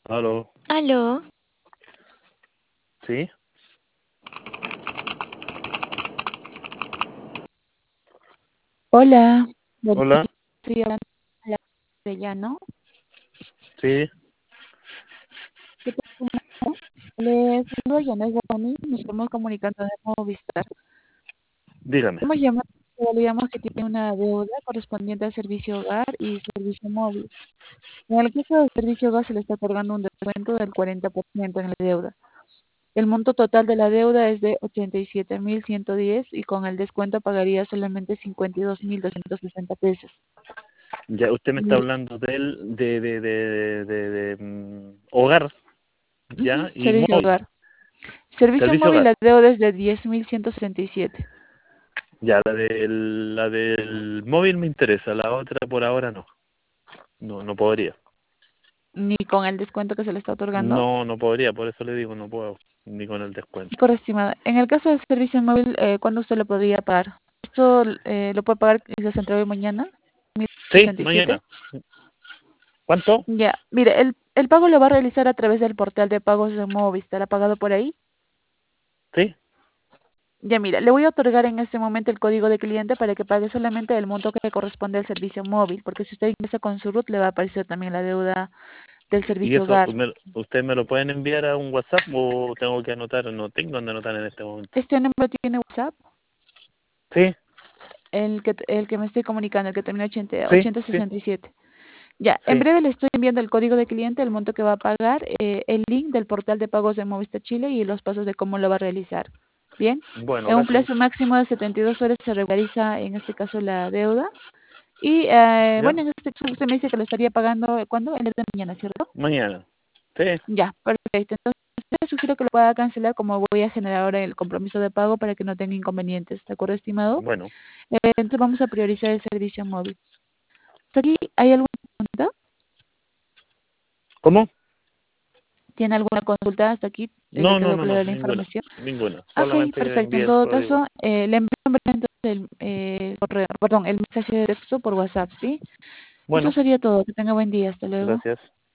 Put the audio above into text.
Aló, Aló, ¿sí? hola, bueno, Hola, estoy hablando de la castellano. sí, ¿Qué tal? Les saludo, Yana Guani, nos estamos comunicando de Movistar. dígame. Estamos llamando, validamos que tiene una deuda correspondiente al servicio hogar y servicio móvil. En el caso del servicio hogar se le está otorgando un descuento del 40% en la deuda. El monto total de la deuda es de 87.110 y con el descuento pagaría solamente 52.260 pesos. Ya usted me está Y, hablando hogar, ujú, ya, y servicio móvil, hogar. Servicio servicio móvil, hogar. la deuda es de 10.167. Ya, la del móvil me interesa, la otra por ahora no. No, no podría. Ni con el descuento que se le está otorgando. No, no podría, por eso le digo, no puedo, ni con el descuento. Correstimada. En el caso del servicio móvil, ¿cuándo usted lo podría pagar? Esto lo puede pagar y se entrega hoy mañana, Sí, 1067. mañana. ¿Cuánto? Ya, mire, el pago lo va a realizar a través del portal de pagos de Movistar. ¿Ha pagado por ahí? Sí, Ya, mira, le voy a otorgar en este momento el código de cliente para que pague solamente el monto que corresponde al servicio móvil, porque si usted ingresa con su RUT le va a aparecer también la deuda del y servicio eso, hogar. ¿usted me lo pueden enviar a un WhatsApp o tengo que anotar? No tengo donde anotar en este momento. ¿Este número tiene WhatsApp? Sí, El que me estoy comunicando, el que termina sí, sí, 8067. Ya, en sí. breve le estoy enviando el código de cliente, el monto que va a pagar, el link del portal de pagos de Movistar Chile y los pasos de cómo lo va a realizar. Bien, Bueno, en un gracias. plazo máximo de 72 horas se regulariza en este caso la deuda. Y ¿Ya? bueno, en este caso usted me dice que lo estaría pagando, ¿cuándo? El día de mañana, ¿cierto? Mañana. Sí, Ya, perfecto. Entonces, le sugiero que lo pueda cancelar como voy a generar ahora el compromiso de pago para que no tenga inconvenientes. ¿De acuerdo, estimado? bueno. Entonces vamos a priorizar el servicio móvil. ¿Hasta aquí hay alguna pregunta? ¿Cómo? ¿Tiene alguna consulta hasta aquí? ¿Le No, no, quedó no, no, clara la ninguna. información? Ninguna. Ok, Solamente perfecto. envié En el todo código. caso, le envío entonces correo, perdón, el mensaje de texto por WhatsApp, ¿sí? Eso Bueno, sería todo. Que tenga buen día. Hasta luego. gracias.